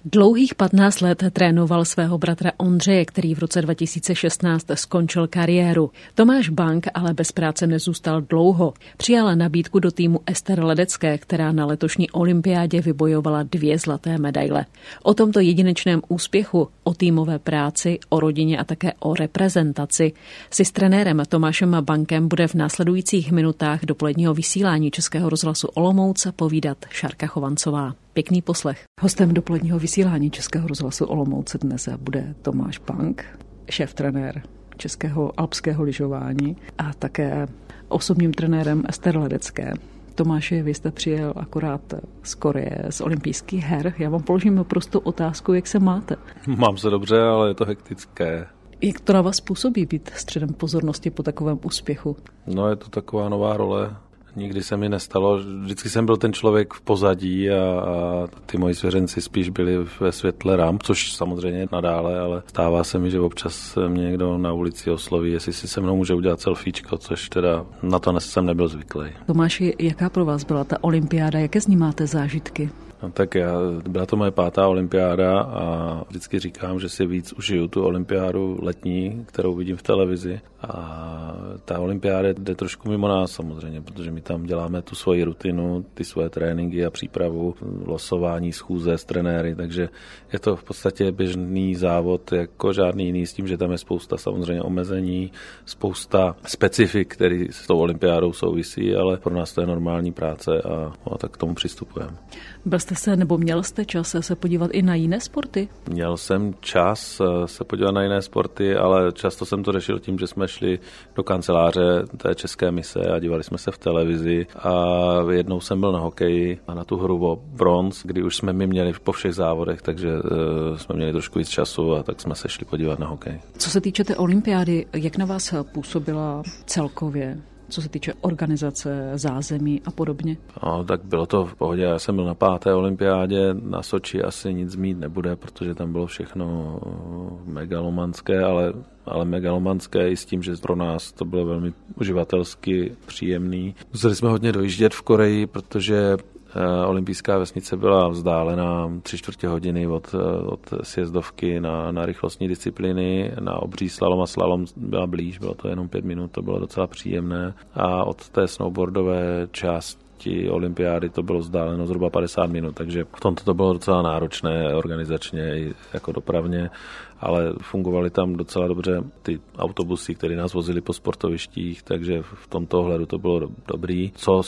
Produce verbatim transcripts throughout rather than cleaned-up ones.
Dlouhých patnáct let trénoval svého bratra Ondřeje, který v roce dva tisíce šestnáct skončil kariéru. Tomáš Bank ale bez práce nezůstal dlouho. Přijala nabídku do týmu Ester Ledecké, která na letošní olympiádě vybojovala dvě zlaté medaile. O tomto jedinečném úspěchu, o týmové práci, o rodině a také o reprezentaci si s trenérem Tomášem Bankem bude v následujících minutách dopoledního vysílání Českého rozhlasu Olomouc povídat Šárka Chovancová. Pěkný poslech. Hostem dopoledního vysílání Českého rozhlasu Olomouc dnes bude Tomáš Bank, šéf-trenér českého alpského lyžování a také osobním trenérem Ester Ledecké. Tomáši, vy jste přijel akorát z Koreje, z olympijských her. Já vám položím prostou otázku, jak se máte? Mám se dobře, ale je to hektické. Jak to na vás působí být středem pozornosti po takovém úspěchu? No, je to taková nová role. Nikdy se mi nestalo. Vždycky jsem byl ten člověk v pozadí a, a ty moji svěřenci spíš byli ve světle ramp, což samozřejmě nadále, ale stává se mi, že občas mě někdo na ulici osloví, jestli si se mnou může udělat selfiečko, což teda na to jsem nebyl zvyklý. Tomáši, jaká pro vás byla ta olympiáda? Jaké z ní máte zážitky? No tak já, byla to moje pátá olympiáda a vždycky říkám, že si víc užiju tu olympiádu letní, kterou vidím v televizi. A ta olympiáda jde trošku mimo nás samozřejmě, protože my tam děláme tu svoji rutinu, ty svoje tréninky a přípravu, losování, schůze s trenéry, takže je to v podstatě běžný závod jako žádný jiný, s tím, že tam je spousta samozřejmě omezení, spousta specifik, který s tou olympiádou souvisí, ale pro nás to je normální práce a, a tak k tomu přistupujeme. Byl jste se, nebo měl jste čas se podívat i na jiné sporty? Měl jsem čas se podívat na jiné sporty, ale často jsem to řešil tím, že jsme šli do kanceláře té české mise a dívali jsme se v televizi a jednou jsem byl na hokeji a na tu hru o bronz, kdy už jsme my měli po všech závodech, takže uh, jsme měli trošku víc času a tak jsme se šli podívat na hokej. Co se týče té olympiády, jak na vás působila celkově? Co se týče organizace, zázemí a podobně? No, tak bylo to v pohodě. Já jsem byl na páté olympiádě, na Soči asi nic mít nebude, protože tam bylo všechno megalomanské, ale, ale megalomanské i s tím, že pro nás to bylo velmi uživatelsky příjemný. Museli jsme hodně dojíždět v Koreji, protože olympijská vesnice byla vzdálená tři čtvrtě hodiny od, od sjezdovky na, na rychlostní disciplíny, na obří slalom a slalom byla blíž, bylo to jenom pět minut, to bylo docela příjemné a od té snowboardové části olympiády to bylo vzdáleno zhruba padesát minut, takže v tomto to bylo docela náročné organizačně i jako dopravně, ale fungovaly tam docela dobře ty autobusy, které nás vozily po sportovištích, takže v tomto ohledu to bylo do, dobrý. Co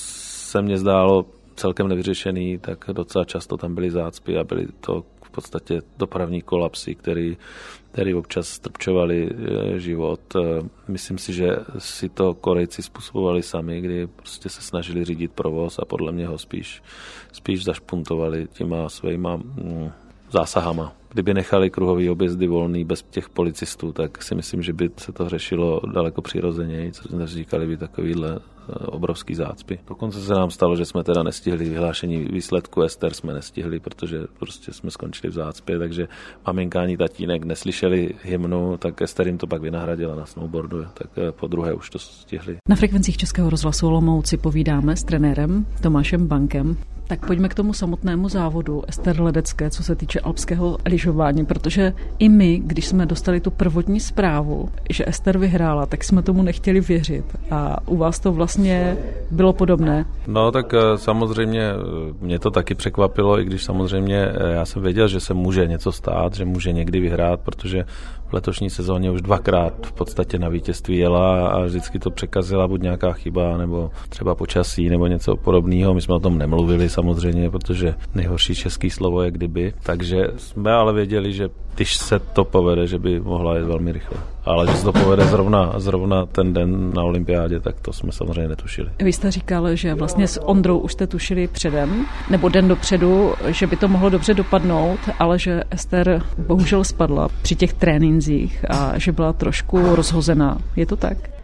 se mně zdálo celkem nevyřešený, tak docela často tam byly zácpy a byly to v podstatě dopravní kolapsy, který, který občas strpčovali život. Myslím si, že si to Korejci způsobovali sami, kdy prostě se snažili řídit provoz a podle mě ho spíš, spíš zašpuntovali těma svýma mm, zásahama. Kdyby nechali kruhový objezdy volný bez těch policistů, tak si myslím, že by se to řešilo daleko přirozeněji, co neříkali by takovýhle obrovský zácpy. Dokonce se nám stalo, že jsme teda nestihli vyhlášení výsledku Ester, jsme nestihli, protože prostě jsme skončili v zácpě, takže maminka ani tatínek neslyšeli hymnu, tak Ester jim to pak vynahradila na snowboardu, tak po druhé už to stihli. Na frekvencích Českého rozhlasu Olomouci povídáme s trenérem Tomášem Bankem. Tak pojďme k tomu samotnému závodu Ester Ledecké, co se týče alpského lyžování, protože i my, když jsme dostali tu prvotní zprávu, že Ester vyhrála, tak jsme tomu nechtěli věřit. A u vás to vlastně bylo podobné? No tak samozřejmě mě to taky překvapilo, i když samozřejmě já jsem věděl, že se může něco stát, že může někdy vyhrát, protože v letošní sezóně už dvakrát v podstatě na vítězství jela a vždycky to překazila buď nějaká chyba, nebo třeba počasí, nebo něco podobného. My jsme o tom nemluvili samozřejmě, protože nejhorší český slovo je kdyby. Takže jsme ale věděli, že když se to povede, že by mohla jít velmi rychle. Ale že se to povede zrovna, zrovna ten den na olympiádě, tak to jsme samozřejmě netušili. Vy jste říkal, že vlastně s Ondrou už jste tušili předem, nebo den dopředu, že by to mohlo dobře dopadnout, ale že Ester bohužel spadla při těch trénincích a že byla trošku rozhozená. Je to tak?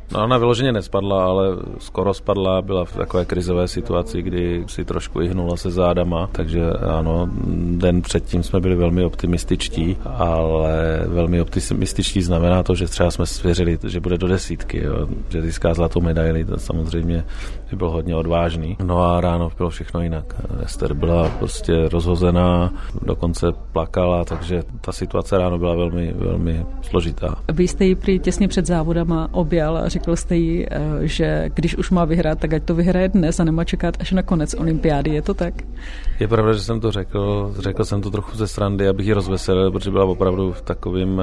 No, ona vyloženě nespadla, ale skoro spadla, byla v takové krizové situaci, kdy si trošku ihnula se zádama, takže ano, den předtím jsme byli velmi optimističtí, ale velmi optimističtí znamená to, že třeba jsme svěřili, že bude do desítky, jo, že získá zlatou medaili, to samozřejmě by byl hodně odvážný. No a ráno bylo všechno jinak. Ester byla prostě rozhozená, dokonce plakala, takže ta situace ráno byla velmi, velmi složitá. Vy jste ji prý těsně před závodama objal a řekl jste jí, že když už má vyhrát, tak ať to vyhraje dnes a nemá čekat až na konec olympiády. Je to tak? Je pravda, že jsem to řekl. Řekl jsem to trochu ze srandy, abych ji rozveselil, protože byla opravdu v takovým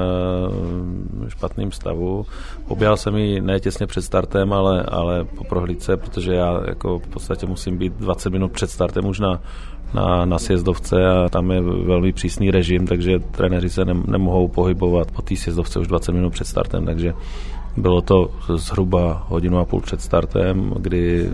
špatným stavu. Objal jsem ji ne těsně před startem, ale, ale po prohlídce, protože já jako v podstatě musím být dvacet minut před startem už na Na, na sjezdovce a tam je velmi přísný režim, takže trenéři se ne, nemohou pohybovat po té sjezdovce už dvacet minut před startem, takže bylo to zhruba hodinu a půl před startem, kdy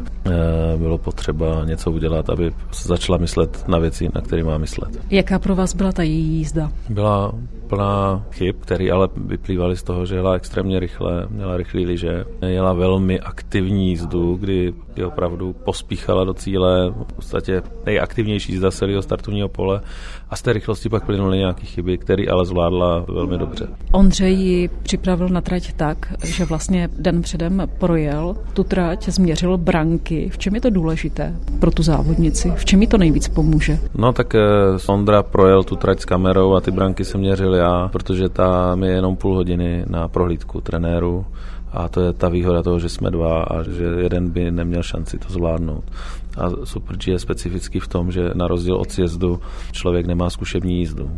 e, bylo potřeba něco udělat, aby začala myslet na věci, na které má myslet. Jaká pro vás byla ta její jízda? Byla plná chyb, které ale vyplývaly z toho, že jela extrémně rychle, měla rychlý lyže, jela velmi aktivní jízdu, kdy je opravdu pospíchala do cíle, v podstatě nejaktivnější jízda celého startovního pole a z té rychlosti pak plynuly nějaké chyby, které ale zvládla velmi dobře. Ondřej ji připravil na trať tak, že vlastně den předem projel tu trať, změřil branky. V čem je to důležité pro tu závodnici? V čem jí to nejvíc pomůže? No tak Ondra projel tu trať s kamerou a ty branky jsem měřil já, protože tam je jenom půl hodiny na prohlídku trenéru a to je ta výhoda toho, že jsme dva a že jeden by neměl šanci to zvládnout. A Super G je specifický v tom, že na rozdíl od sjezdu člověk nemá zkušební jízdu.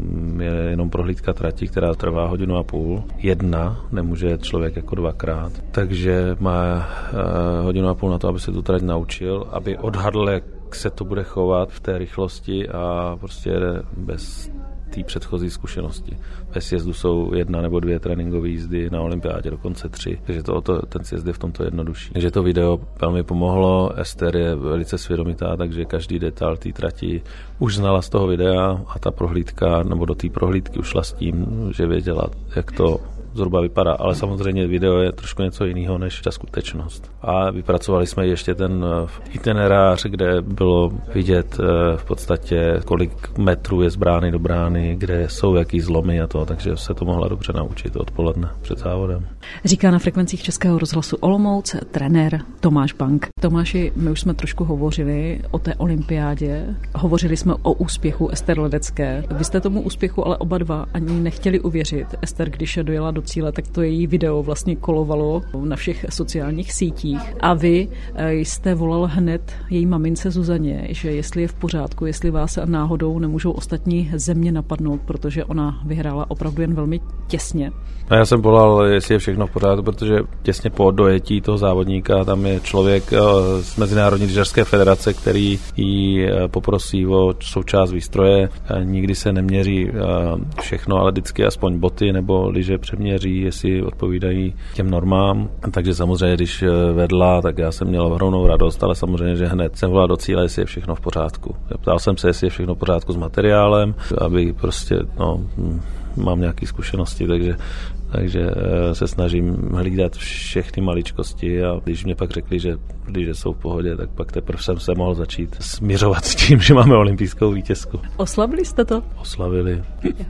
Je jenom prohlídka trati, která trvá hodinu a půl. Jedna nemůže člověk jako dvakrát. Takže má uh, hodinu a půl na to, aby se tu trať naučil, aby odhadl, jak se to bude chovat v té rychlosti a prostě jede bez té předchozí zkušenosti. Ve sjezdu jsou jedna nebo dvě tréninkové jízdy, na olympiádě dokonce tři, takže to, to, ten sjezd je v tomto jednodušší. Takže to video velmi pomohlo, Ester je velice svědomitá, takže každý detail té trati už znala z toho videa a ta prohlídka, nebo do té prohlídky už šla s tím, že věděla, jak to zhruba vypadá, ale samozřejmě video je trošku něco jiného než ta skutečnost. A vypracovali jsme ještě ten itinerář, kde bylo vidět v podstatě, kolik metrů je z brány do brány, kde jsou jaký zlomy a to, takže se to mohla dobře naučit odpoledne před závodem. Říká na frekvencích Českého rozhlasu Olomouc trenér Tomáš Bank. Tomáši, my už jsme trošku hovořili o té olympiádě, hovořili jsme o úspěchu Ester Ledecké. Vy jste tomu úspěchu ale oba dva ani nechtěli uvěřit. Ester, když dojela do cíle, tak to její video vlastně kolovalo na všech sociálních sítích. A vy jste volal hned její mamince Zuzaně, že jestli je v pořádku, jestli vás náhodou nemůžou ostatní země napadnout, protože ona vyhrála opravdu jen velmi těsně. A já jsem volal, jestli je všechno v pořádku, protože těsně po dojetí toho závodníka tam je člověk z Mezinárodní lyžařské federace, který ji poprosí o součást výstroje. Nikdy se neměří všechno, ale vždycky aspoň boty nebo lyže přeměří, jestli odpovídají těm normám. Takže samozřejmě, když vedla, tak já jsem měl ohromnou radost, ale samozřejmě, že hned jsem volal do cíle, jestli je všechno v pořádku. Ptal jsem se, jestli je všechno v pořádku s materiálem, aby prostě, no, mám nějaké zkušenosti, takže takže se snažím hlídat všechny maličkosti a když mě pak řekli, že když jsou v pohodě, tak pak teprve jsem se mohl začít směřovat s tím, že máme olympijskou vítězku. Oslavili jste to? Oslavili.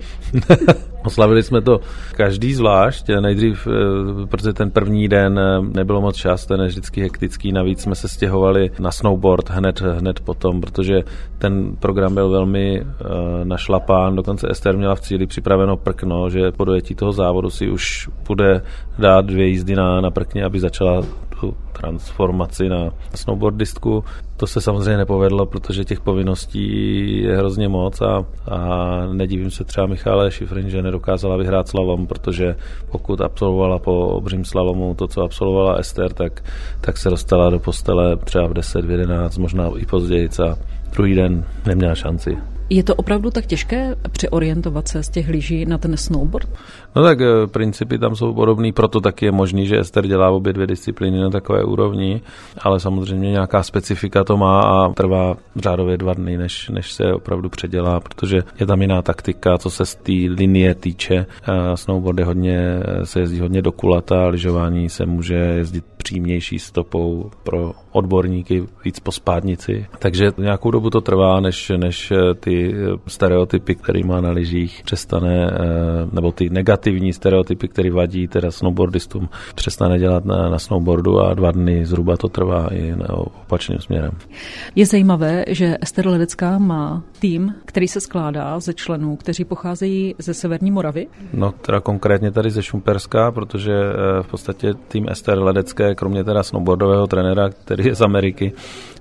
Oslavili jsme to každý zvlášť, nejdřív, protože ten první den nebylo moc čas, ten je vždycky hektický, navíc jsme se stěhovali na snowboard hned, hned potom, protože ten program byl velmi uh, našlapán, dokonce Ester měla v cíli připraveno prkno, že po dojetí toho závodu si už bude dát dvě jízdy na, na prkně, aby začala tu transformaci na snowboardistku. To se samozřejmě nepovedlo, protože těch povinností je hrozně moc a, a nedivím se třeba Michále Šifrin, že nedokázala vyhrát slalom, protože pokud absolvovala po obřím slalomu to, co absolvovala Ester, tak, tak se dostala do postele třeba v deset, v jedenáct, možná i později a druhý den neměla šanci. Je to opravdu tak těžké přeorientovat se z těch lyží na ten snowboard? No tak principy tam jsou podobný, proto taky je možný, že Ester dělá obě dvě disciplíny na takové úrovni, ale samozřejmě nějaká specifika to má a trvá řádově dva dny, než, než se opravdu předělá, protože je tam jiná taktika, co se z té linie týče. Snowboard je hodně, se jezdí hodně do kulata, lyžování se může jezdit přímější stopou pro odborníky víc po spádnici. Takže nějakou dobu to trvá, než, než ty stereotypy, které má na lyžích, přestane, nebo ty negativní stereotypy, které vadí teda snowboardistům, přestane dělat na, na snowboardu a dva dny zhruba to trvá i na opačným směrem. Je zajímavé, že Ester Ledecká má tým, který se skládá ze členů, kteří pocházejí ze Severní Moravy? No teda konkrétně tady ze Šumperska, protože v podstatě tým Ester Ledecké, kromě teda snowboardového trenéra, který je z Ameriky,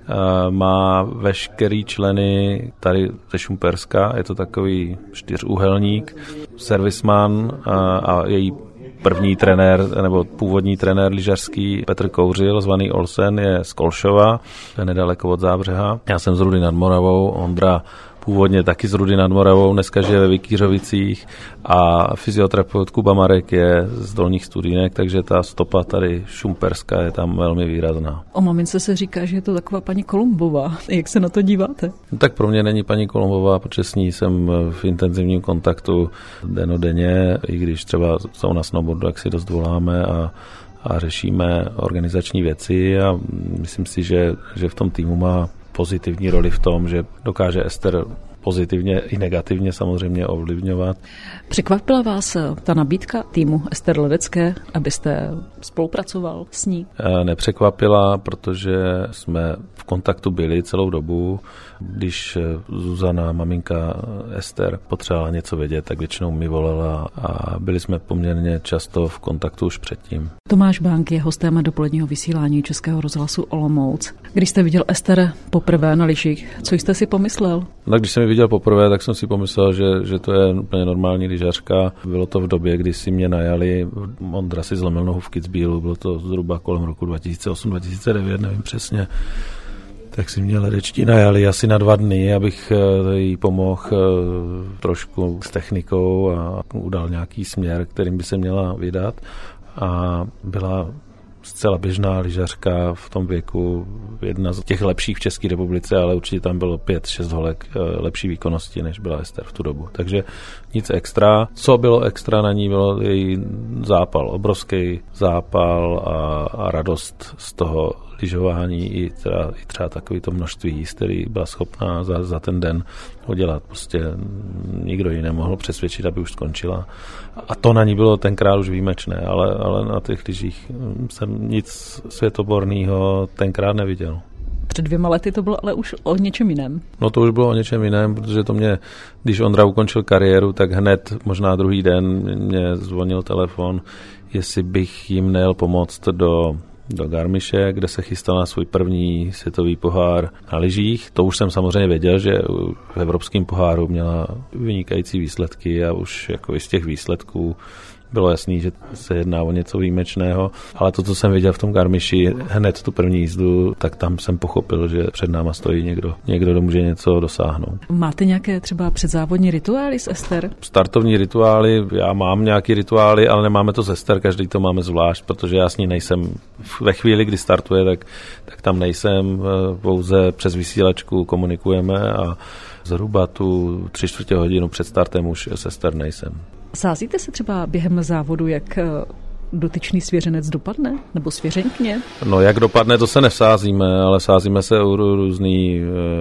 má veškerý členy tady ze Šumperska. Je to takový čtyřúhelník, servisman a, a její první trenér, nebo původní trenér lyžařský Petr Kouřil, zvaný Olsen, je z Kolšova, to je nedaleko od Zábřeha. Já jsem z Rudy nad Moravou, Ondra původně taky z Rudy nad Moravou, dneska žije ve Vikířovicích a fyzioterapeut Kuba Marek je z Dolních Studínek, takže ta stopa tady šumperská je tam velmi výrazná. O mamince se říká, že je to taková paní Kolumbová. Jak se na to díváte? No, tak pro mě není paní Kolumbová, protože s ní jsem v intenzivním kontaktu denodenně, i když třeba jsou na snowboardu, jak si dost voláme a a řešíme organizační věci a myslím si, že, že v tom týmu má pozitivní roli v tom, že dokáže Ester pozitivně i negativně samozřejmě ovlivňovat. Překvapila vás ta nabídka týmu Ester Ledecké, abyste spolupracoval s ní? Nepřekvapila, protože jsme v kontaktu byli celou dobu. Když Zuzana, maminka Ester, potřebovala něco vědět, tak většinou mi volala a byli jsme poměrně často v kontaktu už předtím. Tomáš Bank je hostem dopoledního vysílání Českého rozhlasu Olomouc. Když jste viděl Ester poprvé na lyžích, co jste si pomyslel? No, když jsem ji viděl poprvé, tak jsem si pomyslel, že, že to je úplně normální lyžařka. Bylo to v době, kdy si mě najali, Ondra si zlomil nohu v Kitzbühelu, bylo to zhruba kolem roku dva tisíce osm dva tisíce devět, nevím přesně. Tak si mě ledečtí najali asi na dva dny, abych jí pomohl trošku s technikou a udal nějaký směr, kterým by se měla vydat. A byla zcela běžná lyžařka v tom věku, jedna z těch lepších v České republice, ale určitě tam bylo pět, šest holek lepší výkonnosti, než byla Ester v tu dobu. Takže nic extra. Co bylo extra na ní, bylo její zápal, obrovský zápal a, a radost z toho lyžování i třeba, i třeba takový to množství jíst, který byla schopná za, za ten den udělat. Prostě nikdo ji nemohl přesvědčit, aby už skončila. A to na ní bylo tenkrát už výjimečné, ale, ale na těch lyžích jsem nic světoborného tenkrát neviděl. Před dvěma lety to bylo ale už o něčem jiném. No to už bylo o něčem jiném, protože to mě, když Ondra ukončil kariéru, tak hned, možná druhý den, mě zvonil telefon, jestli bych jim nejel pomoct do do Garmiše, kde se chystal na svůj první světový pohár na lyžích. To už jsem samozřejmě věděl, že v evropském poháru měla vynikající výsledky a už jako z těch výsledků bylo jasný, že se jedná o něco výjimečného, ale to, co jsem viděl v tom Garmiši, hned tu první jízdu, tak tam jsem pochopil, že před náma stojí někdo, někdo, kdo může něco dosáhnout. Máte nějaké třeba předzávodní rituály s Ester? Startovní rituály, já mám nějaký rituály, ale nemáme to s Ester, každý to máme zvlášť, protože já s ní nejsem ve chvíli, kdy startuje, tak, tak tam nejsem, pouze přes vysílačku komunikujeme a zhruba tu tři čtvrtě hodinu před startem už s Ester nejsem. Sázíte se třeba během závodu, jak dotyčný svěřenec dopadne? Nebo svěřenkyně? No jak dopadne, to se nevsázíme, ale sázíme se u různý e,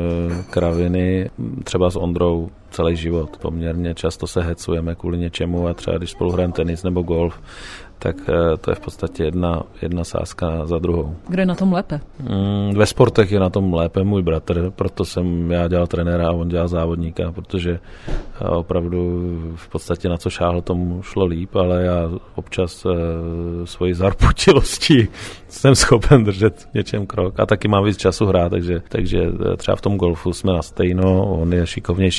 kraviny, třeba s Ondrou celý život. Poměrně často se hecujeme kvůli něčemu a třeba když spolu hrajeme tenis nebo golf, tak to je v podstatě jedna, jedna sázka za druhou. Kdo je na tom lépe? Mm, ve sportech je na tom lépe můj bratr, proto jsem já dělal trenéra a on dělal závodníka, protože opravdu v podstatě na co šáhl, tomu šlo líp, ale já občas e, svoji zarputilostí jsem schopen držet něčem krok a taky mám víc času hrát, takže, takže třeba v tom golfu jsme na stejno, on je šikovnější a hraju víc.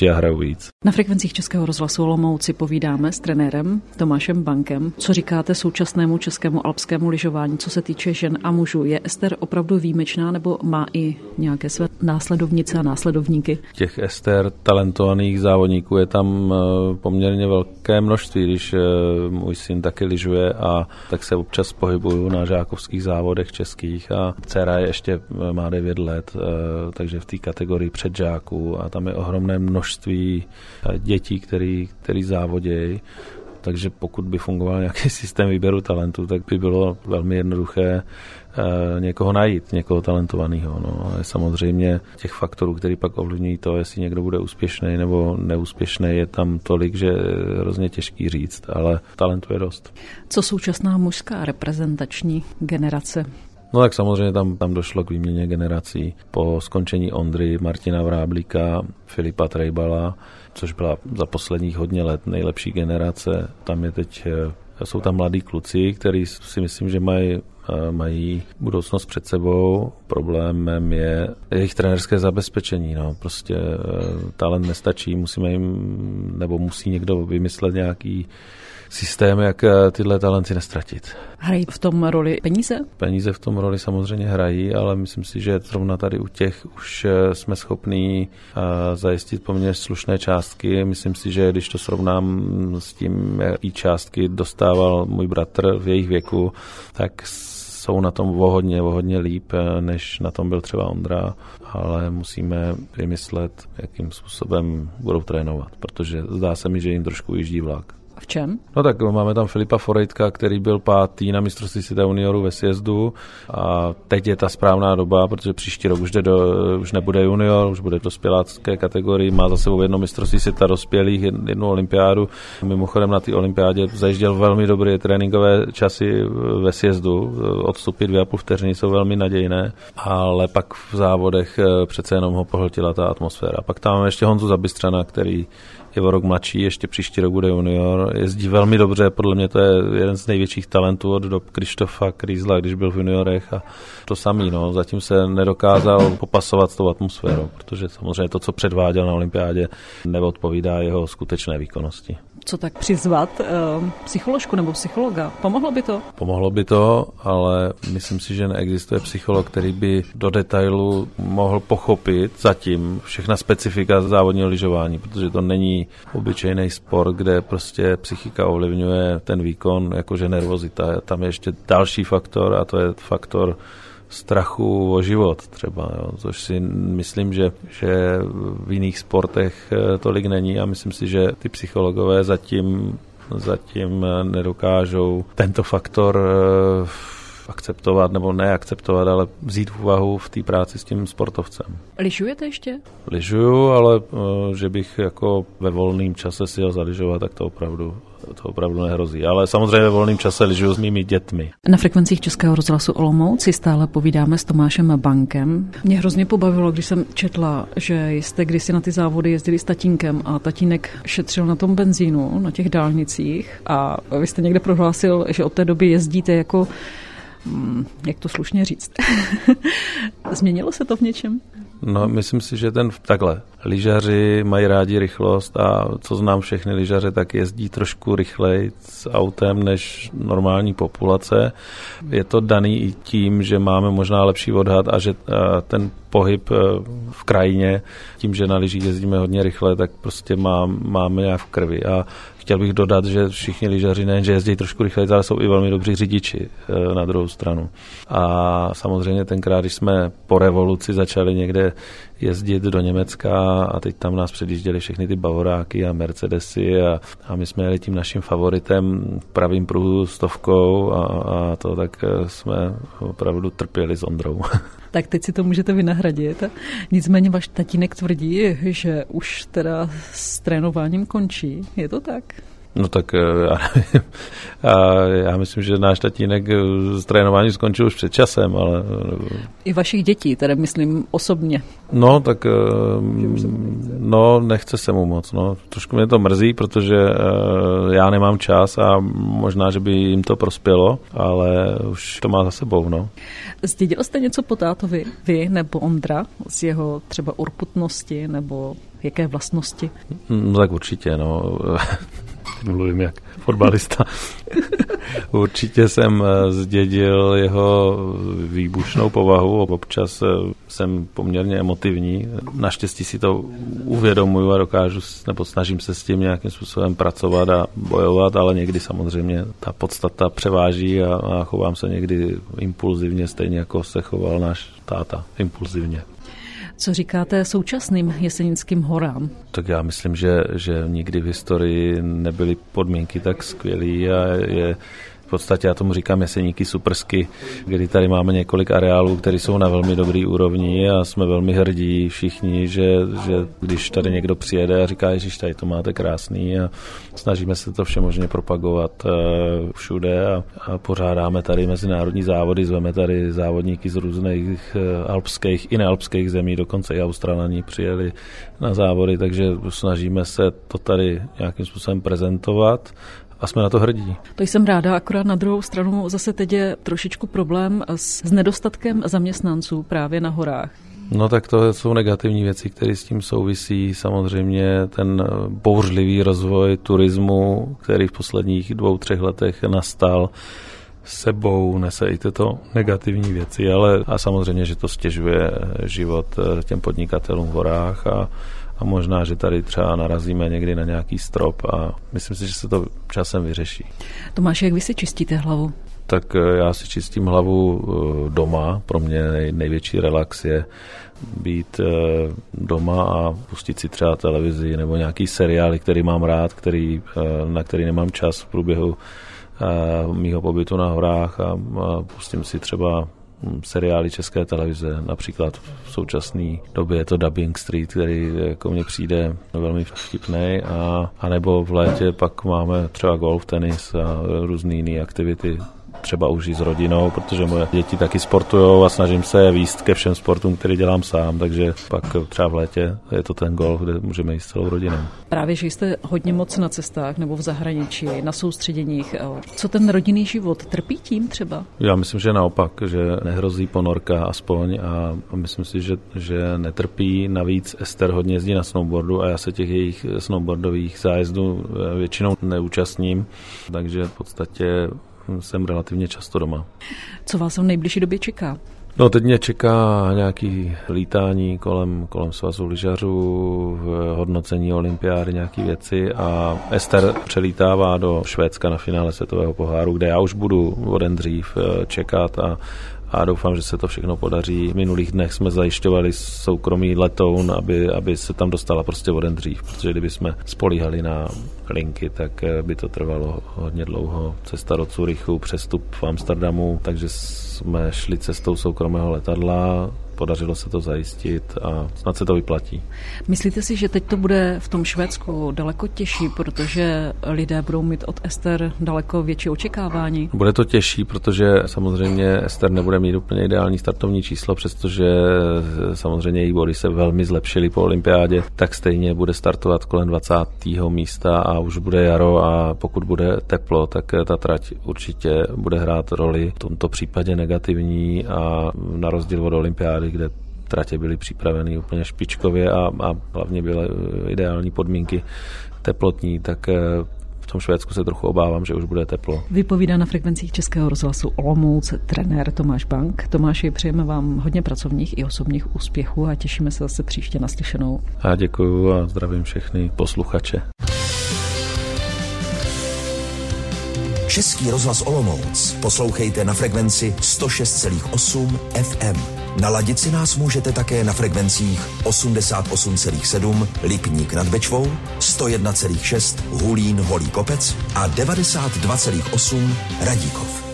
víc. Na frekvencích Českého rozhlasu Olomouc si povídáme s trenérem Tomášem Bankem. Co říkáte současnému českému alpskému lyžování, co se týče žen a mužů? Je Ester opravdu výjimečná nebo má i nějaké své následovnice a následovníky? Těch Ester talentovaných závodníků je tam poměrně velké množství, když můj syn taky lyžuje a tak se občas pohybuju na žákovských závodech českých a dcera ještě má devět let, takže v té kategorii předžáků a tam je ohromné množství dětí, který, který závodějí. Takže pokud by fungoval nějaký systém výběru talentů, tak by bylo velmi jednoduché uh, někoho najít, někoho talentovaného. No. A samozřejmě těch faktorů, který pak ovlivňují to, jestli někdo bude úspěšný nebo neúspěšný, je tam tolik, že je hrozně těžký říct, ale talentu je dost. Co současná mužská reprezentační generace? No tak samozřejmě tam, tam došlo k výměně generací. Po skončení Ondry, Martina Vráblíka, Filipa Trejbala, což byla za posledních hodně let nejlepší generace. Tam je teď, jsou tam mladí kluci, kteří si myslím, že mají, mají budoucnost před sebou. Problémem je jejich trenérské zabezpečení. No. Prostě talent nestačí, musíme jim, nebo musí někdo vymyslet nějaký systém, jak tyhle talenty nestratit. Hrají v tom roli peníze? Peníze v tom roli samozřejmě hrají, ale myslím si, že zrovna tady u těch už jsme schopní zajistit poměrně slušné částky. Myslím si, že když to srovnám s tím, jaký částky dostával můj bratr v jejich věku, tak jsou na tom o hodně, o hodně líp, než na tom byl třeba Ondra, ale musíme vymyslet, jakým způsobem budou trénovat, protože zdá se mi, že jim trošku jíždí vlak. V čem? No tak máme tam Filipa Forejtka, který byl pátý na mistrovství světa juniorů ve sjezdu a teď je ta správná doba, protože příští rok už, jde do, už nebude junior, už bude v dospělácké kategorii, má za sebou jedno mistrovství světa dospělých, jednu olympiádu. Mimochodem na té olympiádě zajížděl velmi dobré tréninkové časy ve sjezdu, odstupy dvě a půl vteřiny jsou velmi nadějné, ale pak v závodech přece jenom ho pohltila ta atmosféra. Pak tam máme ještě Honzu Zabystřana, který je o rok mladší, ještě příští rok bude junior. Jezdí velmi dobře, podle mě to je jeden z největších talentů od dob Krištofa Krýzla, když byl v juniorech a to samý, no, zatím se nedokázal popasovat s tou atmosférou, protože samozřejmě to, co předváděl na olympiádě, neodpovídá jeho skutečné výkonnosti. Co tak přizvat? E, psycholožku nebo psychologa? Pomohlo by to? Pomohlo by to, ale myslím si, že neexistuje psycholog, který by do detailu mohl pochopit zatím všechna specifika závodního lyžování, protože to není obyčejný sport, kde prostě psychika ovlivňuje ten výkon, jakože nervozita. Tam je ještě další faktor a to je faktor strachu o život třeba, jo, což si myslím, že, že v jiných sportech tolik není a myslím si, že ty psychologové zatím, zatím nedokážou tento faktor akceptovat nebo neakceptovat, ale vzít v úvahu v té práci s tím sportovcem. Lyžujete ještě? Lyžuju, ale že bych jako ve volném čase si ho zalyžovat, tak to opravdu to opravdu nehrozí. Ale samozřejmě ve volném čase lyžuju s mými dětmi. Na frekvencích Českého rozhlasu Olomouc si stále povídáme s Tomášem Bankem. Mě hrozně pobavilo, když jsem četla, že jste kdysi na ty závody jezdili s tatínkem a tatínek šetřil na tom benzínu, na těch dálnicích a vy jste někde prohlásil, že od té doby jezdíte jako jak to slušně říct. Změnilo se to v něčem? No, myslím si, že ten takhle. Lyžaři mají rádi rychlost a co znám všechny lyžaře, tak jezdí trošku rychleji s autem než normální populace. Je to daný i tím, že máme možná lepší odhad a že ten pohyb v krajině, tím, že na lyžích jezdíme hodně rychle, tak prostě má, máme nějak v krvi. A chtěl bych dodat, že všichni lyžaři nejen, že jezdí trošku rychleji, ale jsou i velmi dobří řidiči na druhou stranu. A samozřejmě tenkrát, když jsme po revoluci začali někde jezdit do Německa a teď tam nás předjížděli všechny ty Bavoráky a Mercedesy a, a my jsme jeli tím naším favoritem pravým pruhu stovkou a, a to tak jsme opravdu trpěli s Ondrou. Tak teď si to můžete vynahradit. Nicméně váš tatínek tvrdí, že už teda s trénováním končí. Je to tak? No tak já nevím. A já myslím, že náš tatínek z trénování skončil už před časem, ale... I vašich dětí, tedy myslím osobně. No, tak no, nechce se mu moc. No. Trošku mě to mrzí, protože já nemám čas a možná, že by jim to prospělo, ale už to má za sebou, no. Zdědil jste něco po tátovi, vy nebo Ondra, z jeho třeba urputnosti nebo jaké vlastnosti? No tak určitě, no. Mluvím jak fotbalista. Určitě jsem zdědil jeho výbušnou povahu. Občas jsem poměrně emotivní. Naštěstí si to uvědomuju a dokážu, nebo snažím se s tím nějakým způsobem pracovat a bojovat, ale někdy samozřejmě ta podstata převáží a, a chovám se někdy impulzivně, stejně jako se choval náš táta impulzivně. Co říkáte současným Jesenickým horám? Tak já myslím, že, že nikdy v historii nebyly podmínky tak skvělý a je v podstatě, já tomu říkám Jeseníky Suprsky, kdy tady máme několik areálů, které jsou na velmi dobrý úrovni a jsme velmi hrdí všichni, že, že když tady někdo přijede a říká, ježiš, tady to máte krásný a snažíme se to všemožně propagovat uh, všude a, a pořádáme tady mezinárodní závody, zveme tady závodníky z různých uh, alpských i nealpských zemí, dokonce i Australaní přijeli na závody, takže snažíme se to tady nějakým způsobem prezentovat. A jsme na to hrdí. To jsem ráda, akorát na druhou stranu zase teď je trošičku problém s, s nedostatkem zaměstnanců právě na horách. No tak to jsou negativní věci, které s tím souvisí. Samozřejmě ten bouřlivý rozvoj turismu, který v posledních dvou, třech letech nastal, sebou nese i tyto negativní věci, ale a samozřejmě, že to stěžuje život těm podnikatelům v horách a A možná, že tady třeba narazíme někdy na nějaký strop a myslím si, že se to časem vyřeší. Tomáš, jak vy si čistíte hlavu? Tak já si čistím hlavu doma. Pro mě největší relax je být doma a pustit si třeba televizi nebo nějaký seriály, který mám rád, který, na který nemám čas v průběhu mýho pobytu na horách a pustím si třeba seriály České televize, například v současné době je to Dubbing Street, který jako mně přijde velmi vtipnej, a, a nebo v létě pak máme třeba golf, tenis a různé jiné aktivity, třeba už i s rodinou, protože moje děti taky sportujou a snažím se je víct ke všem sportům, který dělám sám, takže pak třeba v létě je to ten golf, kde můžeme jít s celou rodinou. Právě, že jste hodně moc na cestách nebo v zahraničí, na soustředěních. Co ten rodinný život? Trpí tím třeba? Já myslím, že naopak, že nehrozí ponorka aspoň a myslím si, že, že netrpí. Navíc Ester hodně jezdí na snowboardu a já se těch jejich snowboardových zájezdů většinou neúčastním, takže v podstatě jsem relativně často doma. Co vás v nejbližší době čeká? No teď mě čeká nějaký lítání kolem, kolem svazu lyžařů, hodnocení olympiády, nějaké věci a Ester přelítává do Švédska na finále světového poháru, kde já už budu o den dřív čekat a a doufám, že se to všechno podaří. V minulých dnech jsme zajišťovali soukromý letoun, aby, aby se tam dostala prostě o den dřív, protože kdyby jsme spolíhali na linky, tak by to trvalo hodně dlouho. Cesta do Curychu, přestup v Amsterdamu, takže jsme šli cestou soukromého letadla, podařilo se to zajistit a snad se to vyplatí. Myslíte si, že teď to bude v tom Švédsku daleko těžší, protože lidé budou mít od Ester daleko větší očekávání? Bude to těžší, protože samozřejmě Ester nebude mít úplně ideální startovní číslo, přestože samozřejmě její body se velmi zlepšily po olympiádě, tak stejně bude startovat kolem dvacátého místa a už bude jaro a pokud bude teplo, tak ta trať určitě bude hrát roli. V tomto případě negativní a na rozdíl od olympiády, kde tratě byly připraveny úplně špičkově a, a hlavně byly ideální podmínky teplotní, tak v tom Švédsku se trochu obávám, že už bude teplo. Vypovídá na frekvencích Českého rozhlasu Olomouc trenér Tomáš Bank. Tomáši, přejeme vám hodně pracovních i osobních úspěchů a těšíme se zase příště naslyšenou. A děkuju a zdravím všechny posluchače. Český rozhlas Olomouc poslouchejte na frekvenci sto šest celá osm ef em. Naladit si nás můžete také na frekvencích osmdesát osm celá sedm Lipník nad Bečvou, sto jedna celá šest Hulín Holý Kopec a devadesát dva celá osm Radíkov.